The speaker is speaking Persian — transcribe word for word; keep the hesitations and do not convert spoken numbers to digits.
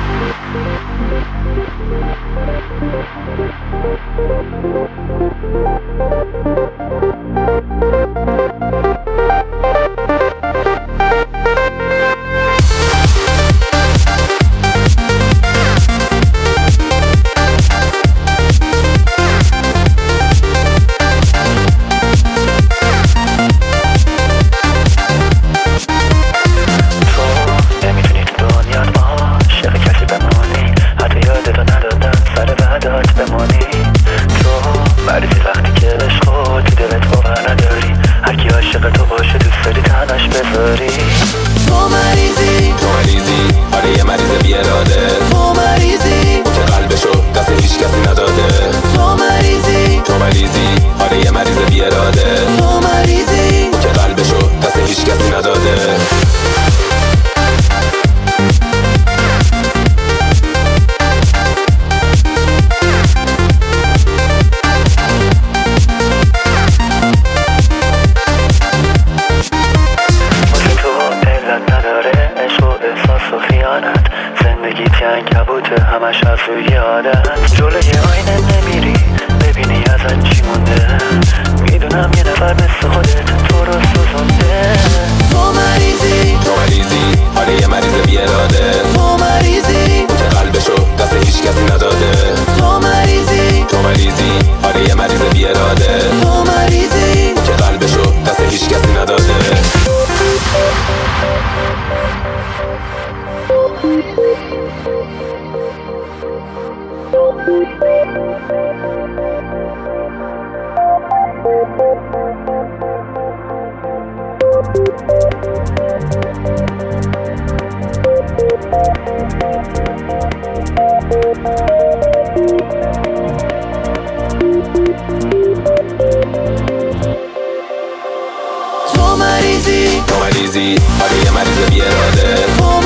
عنکبوته همش از روی عادت. جلوی آینه نمیری ببینی ازت چی مونده، میدونم یه نفر مثل خودت تو رو سوزونده. تو مریضی تو مریضی آره یه مریض بی اراده. تو مریضی که قلبشو دست هیچ کسی نداده. تو مریضی تو مریضی آره یه مریض بی اراده. تو مریضی که قلبشو دست هیچ کسی نداده. تو مریضی تو مریضی آره یه مریض بی اراده. تو